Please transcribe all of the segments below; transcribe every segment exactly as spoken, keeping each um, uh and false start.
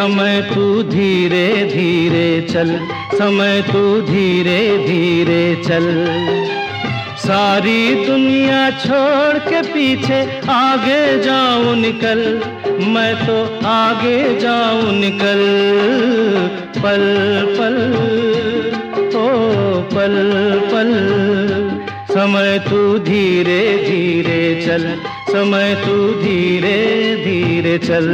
समय तू धीरे धीरे चल, समय तू धीरे धीरे चल। सारी दुनिया छोड़ के पीछे आगे जाऊं निकल, मैं तो आगे जाऊं निकल। पल पल ओ पल पल, समय तू धीरे धीरे चल, समय तू धीरे धीरे चल।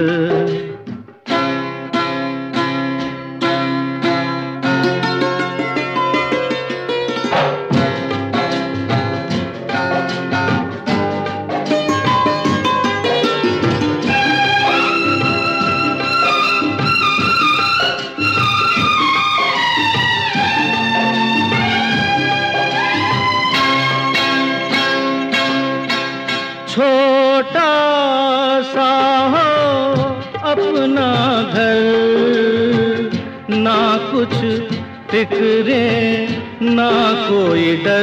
छोटा सा हो अपना घर, ना कुछ फिक्रे ना कोई डर,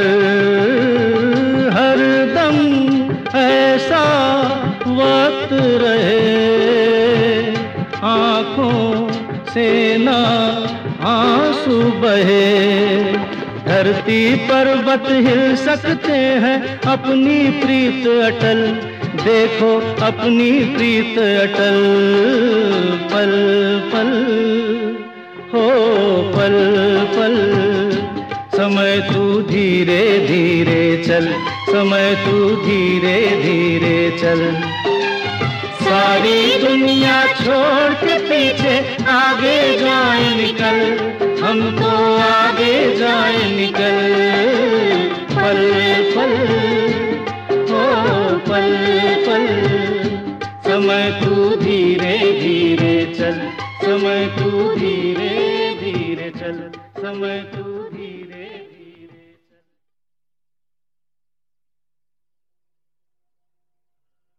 हर दम ऐसा वक्त रहे, आँखों से ना आंसू बहे। धरती पर्वत हिल सकते हैं अपनी प्रीत अटल, देखो अपनी प्रीत अटल। पल पल हो पल पल, समय तू धीरे धीरे चल, समय तू धीरे धीरे चल। सारी दुनिया छोड़ के पीछे आगे जाए निकल, हम तो आगे जाए निकल। पल पल हो पल पल, समय तू धीरे धीरे चल, समय तू धीरे धीरे चल, समय तू